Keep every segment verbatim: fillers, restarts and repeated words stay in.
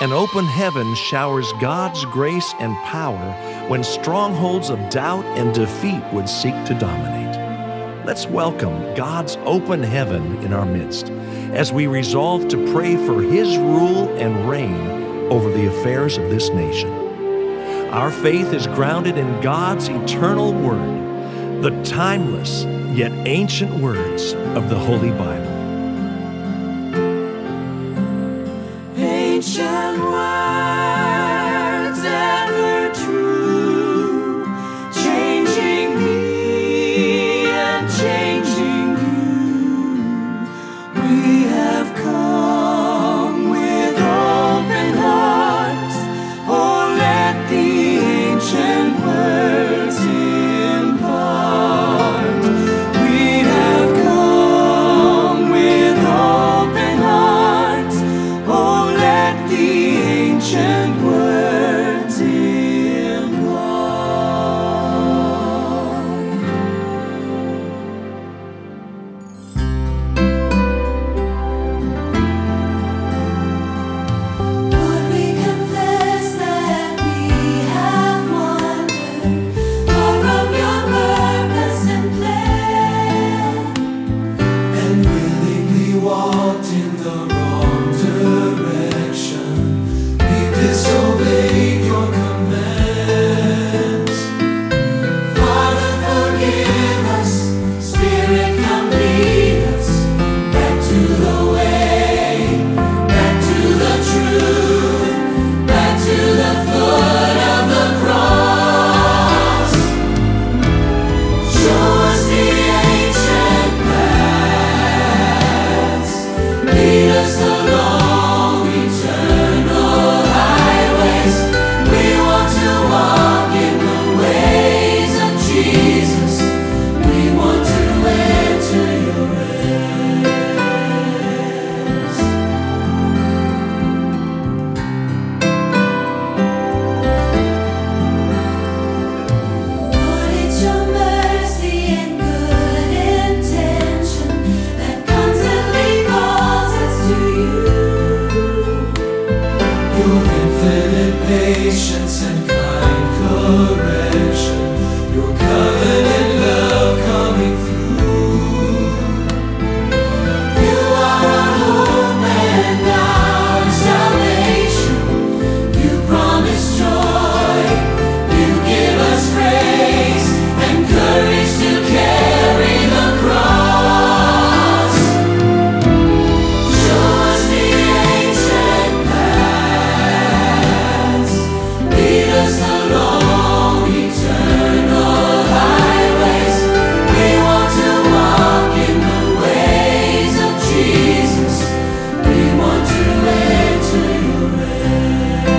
An open heaven showers God's grace and power when strongholds of doubt and defeat would seek to dominate. Let's welcome God's open heaven in our midst as we resolve to pray for His rule and reign over the affairs of this nation. Our faith is grounded in God's eternal Word, the timeless yet ancient words of the Holy Bible. Ancient words ever true, changing me and changing you. We have come with open hearts. Oh, let the ancient words impart. We have come with open hearts. Oh, let the ancient words impart. Lord, we confess that we have wandered far from your purpose and plan, and willingly walked in the wrong direction. We've disobeyed your commands. Father, forgive us. Spirit, come lead us back to the way, back to the truth, back to the foot of the cross. Show us the ancient paths. Lead us along eternal highways. We want to walk in the ways of Jesus. We want to enter your rest. Lord, it's your mercy and good intention that constantly calls us to you. Your infinite patience and kind correction, your covenant love coming through. You are our hope and our salvation. You promise joy, you give us grace and courage to carry the cross. Show us the ancient paths. Lead us along eternal highways. We want to walk in the ways of Jesus. We want to enter your rest.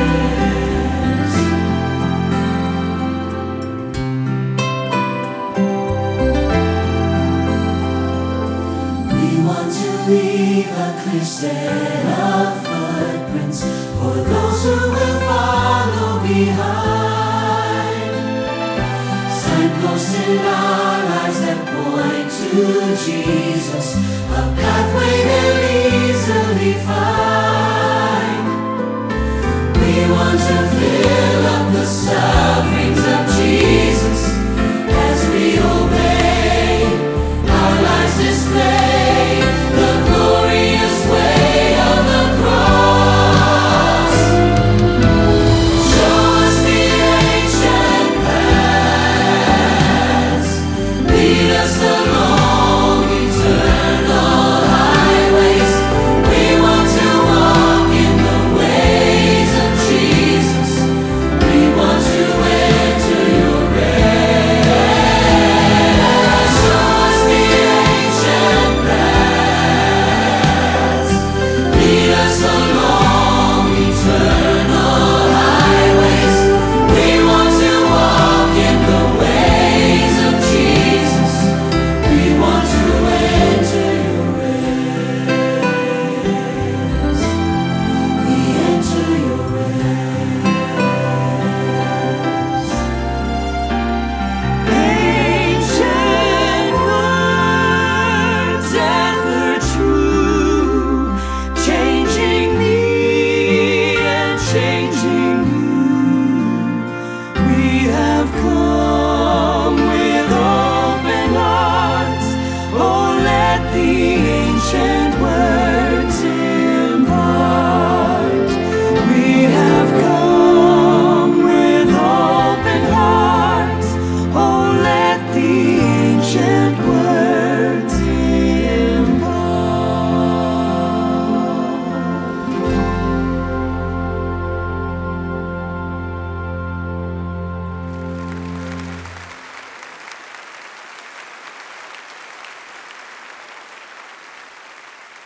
We want to leave a clear set of footprints for those who will follow behind. Signposts in our lives that point to Jesus, a pathway they'll easily find. We want to fill up the sufferings of Jesus as we obey. Our lives display the glorious way of the cross. Show us the ancient paths. Lead us along eternal highways. We want to walk in the ways of Jesus. We want to enter your rest. Show us the ancient paths. Lead us along